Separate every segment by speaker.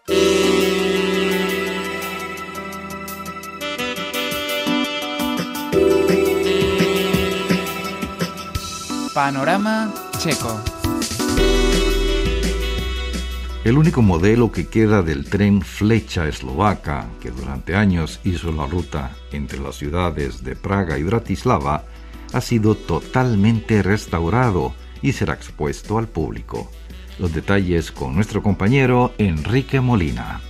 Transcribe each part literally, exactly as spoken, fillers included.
Speaker 1: Panorama checo.
Speaker 2: El único modelo que queda del tren Flecha Eslovaca, que durante años hizo la ruta entre las ciudades de Praga y Bratislava, ha sido totalmente restaurado y será expuesto al público. Los detalles con nuestro compañero Enrique Molina.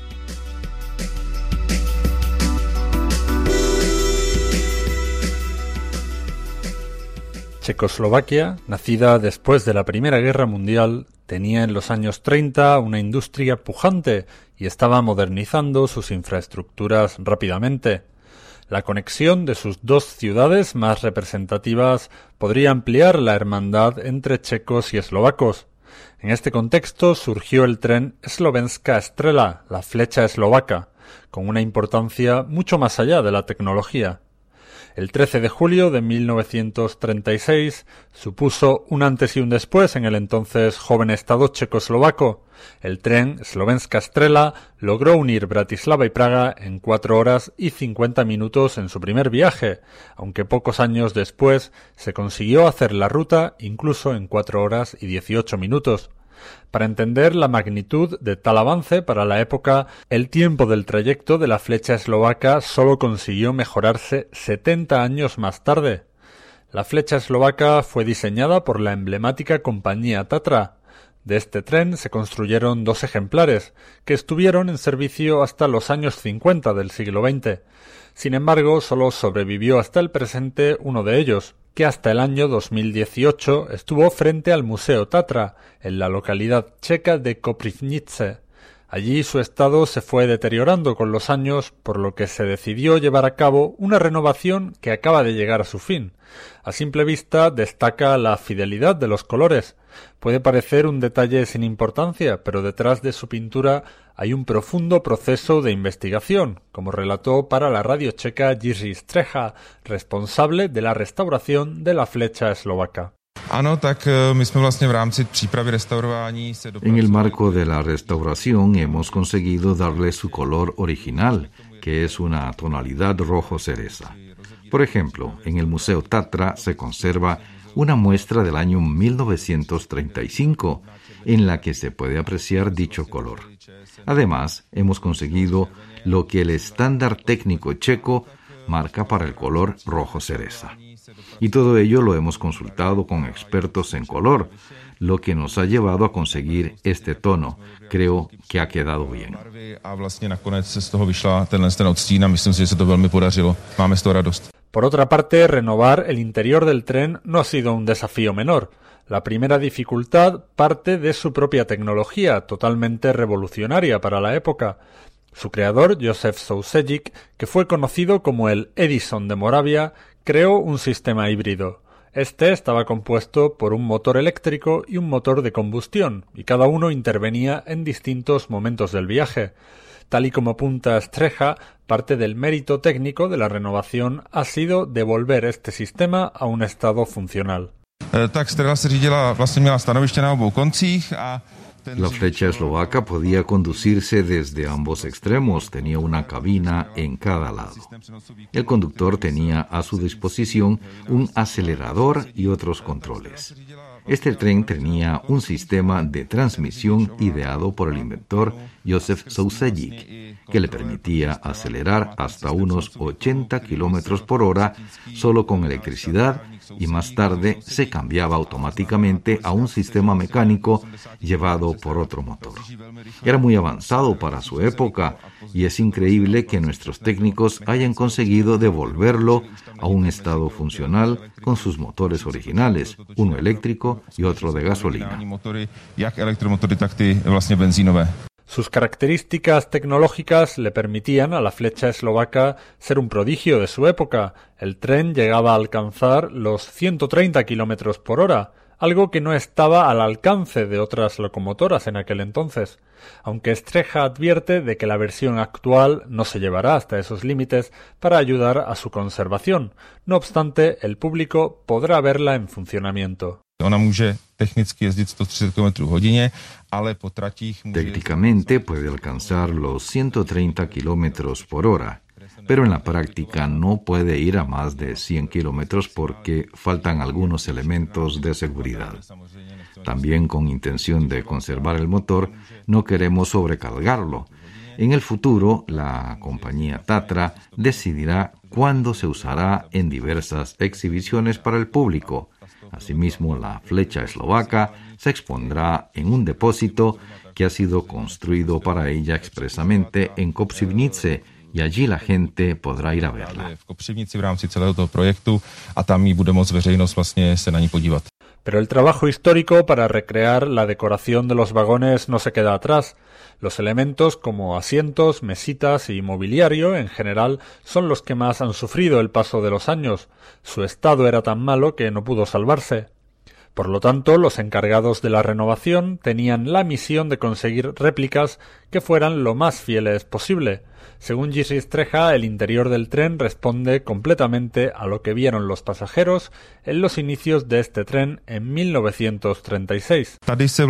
Speaker 3: Checoslovaquia, nacida después de la Primera Guerra Mundial, tenía en los años treinta una industria pujante y estaba modernizando sus infraestructuras rápidamente. La conexión de sus dos ciudades más representativas podría ampliar la hermandad entre checos y eslovacos. En este contexto surgió el tren Slovenska Strela, la flecha eslovaca, con una importancia mucho más allá de la tecnología. El trece de julio de mil novecientos treinta y seis supuso un antes y un después en el entonces joven estado checoslovaco. El tren Slovenska Strela logró unir Bratislava y Praga en cuatro horas y cincuenta minutos en su primer viaje, aunque pocos años después se consiguió hacer la ruta incluso en cuatro horas y dieciocho minutos. Para entender la magnitud de tal avance para la época, el tiempo del trayecto de la flecha eslovaca solo consiguió mejorarse setenta años más tarde. La flecha eslovaca fue diseñada por la emblemática compañía Tatra. De este tren se construyeron dos ejemplares, que estuvieron en servicio hasta los años cincuenta del siglo veinte. Sin embargo, solo sobrevivió hasta el presente uno de ellos, que hasta el año dos mil dieciocho estuvo frente al Museo Tatra, en la localidad checa de Koprivnice. Allí su estado se fue deteriorando con los años, por lo que se decidió llevar a cabo una renovación que acaba de llegar a su fin. A simple vista destaca la fidelidad de los colores. Puede parecer un detalle sin importancia, pero detrás de su pintura hay un profundo proceso de investigación, como relató para la radio checa Jiří Střecha, responsable de la restauración de la flecha eslovaca.
Speaker 2: En el marco de la restauración hemos conseguido darle su color original, que es una tonalidad rojo cereza. Por ejemplo, en el Museo Tatra se conserva una muestra del año mil novecientos treinta y cinco, en la que se puede apreciar dicho color. Además, hemos conseguido lo que el estándar técnico checo marca para el color rojo cereza. Y todo ello lo hemos consultado con expertos en color, lo que nos ha llevado a conseguir este tono. Creo que ha quedado bien.
Speaker 3: Por otra parte, renovar el interior del tren no ha sido un desafío menor. La primera dificultad parte de su propia tecnología, totalmente revolucionaria para la época. Su creador, Josef Sousejic, que fue conocido como el Edison de Moravia, creó un sistema híbrido. Este estaba compuesto por un motor eléctrico y un motor de combustión, y cada uno intervenía en distintos momentos del viaje. Tal y como apunta Střecha, parte del mérito técnico de la renovación ha sido devolver este sistema a un estado funcional.
Speaker 2: La flecha eslovaca podía conducirse desde ambos extremos, tenía una cabina en cada lado. El conductor tenía a su disposición un acelerador y otros controles. Este tren tenía un sistema de transmisión ideado por el inventor Josef Sousejic, que le permitía acelerar hasta unos ochenta kilómetros por hora solo con electricidad, y más tarde se cambiaba automáticamente a un sistema mecánico llevado por otro motor. Era muy avanzado para su época y es increíble que nuestros técnicos hayan conseguido devolverlo a un estado funcional con sus motores originales, uno eléctrico y otro de gasolina.
Speaker 3: Sus características tecnológicas le permitían a la flecha eslovaca ser un prodigio de su época. El tren llegaba a alcanzar los ciento treinta kilómetros por hora, algo que no estaba al alcance de otras locomotoras en aquel entonces. Aunque Střecha advierte de que la versión actual no se llevará hasta esos límites para ayudar a su conservación. No obstante, el público podrá verla en funcionamiento.
Speaker 2: Técnicamente puede alcanzar los ciento treinta kilómetros por hora, pero en la práctica no puede ir a más de cien kilómetros porque faltan algunos elementos de seguridad. También con intención de conservar el motor, no queremos sobrecargarlo. En el futuro, la compañía Tatra decidirá cuándo se usará en diversas exhibiciones para el público. Asimismo, la flecha eslovaca se expondrá en un depósito que ha sido construido para ella expresamente en Kopřivnice, y allí la gente podrá ir a verla.
Speaker 3: Pero el trabajo histórico para recrear la decoración de los vagones no se queda atrás. Los elementos como asientos, mesitas y mobiliario en general son los que más han sufrido el paso de los años. Su estado era tan malo que no pudo salvarse. Por lo tanto, los encargados de la renovación tenían la misión de conseguir réplicas que fueran lo más fieles posible. Según Jiří Střecha, el interior del tren responde completamente a lo que vieron los pasajeros en los inicios de este tren en mil novecientos treinta y seis.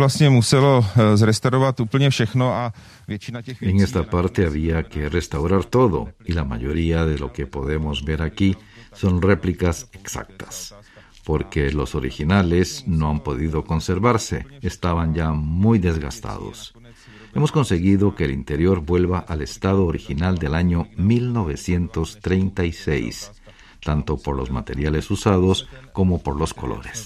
Speaker 2: En esta parte había que restaurar todo, y la mayoría de lo que podemos ver aquí son réplicas exactas, porque los originales no han podido conservarse, estaban ya muy desgastados. Hemos conseguido que el interior vuelva al estado original del año mil novecientos treinta y seis, tanto por los materiales usados como por los colores.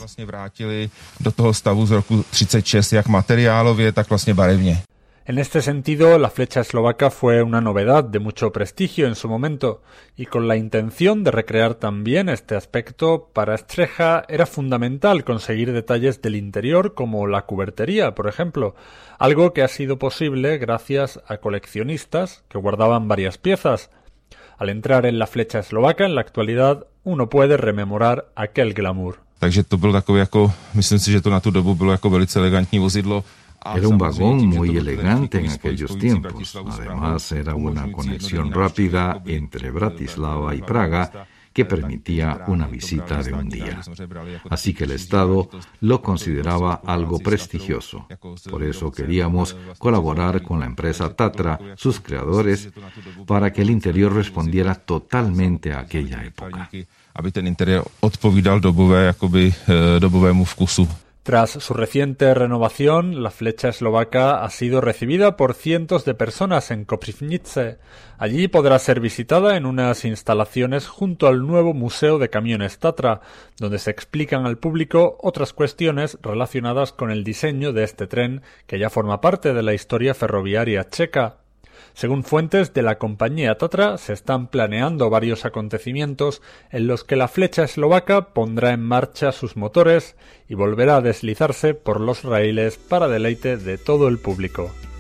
Speaker 3: En este sentido, la flecha eslovaca fue una novedad de mucho prestigio en su momento, y con la intención de recrear también este aspecto, para Střecha era fundamental conseguir detalles del interior como la cubertería, por ejemplo, algo que ha sido posible gracias a coleccionistas que guardaban varias piezas. Al entrar en la flecha eslovaca en la actualidad, uno puede rememorar aquel glamour.
Speaker 4: Takže to byl takový jako, myslím si, že to na tu dobu bylo jako velice elegantní vozidlo.
Speaker 2: Era un vagón muy elegante en aquellos tiempos. Además, era una conexión rápida entre Bratislava y Praga que permitía una visita de un día. Así que el Estado lo consideraba algo prestigioso. Por eso queríamos colaborar con la empresa Tatra, sus creadores, para que el interior respondiera totalmente a aquella época.
Speaker 4: Aby ten interiér odpovídal dobové, jakoby, dobovému vkusu.
Speaker 3: Tras su reciente renovación, la flecha eslovaca ha sido recibida por cientos de personas en Kopřivnice. Allí podrá ser visitada en unas instalaciones junto al nuevo Museo de Camiones Tatra, donde se explican al público otras cuestiones relacionadas con el diseño de este tren que ya forma parte de la historia ferroviaria checa. Según fuentes de la compañía Tatra, se están planeando varios acontecimientos en los que la flecha eslovaca pondrá en marcha sus motores y volverá a deslizarse por los raíles para deleite de todo el público.